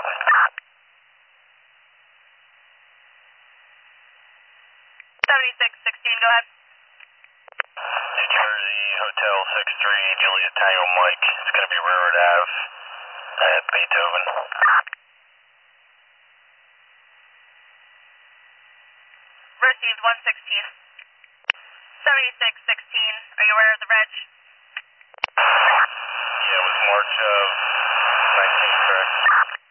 7616, go ahead. New Jersey, Hotel 63, Juliet Tango Mike. It's going to be Railroad Ave at Beethoven. Received 116. 7616, are you aware of the reg? Yeah, it was March of 19, correct?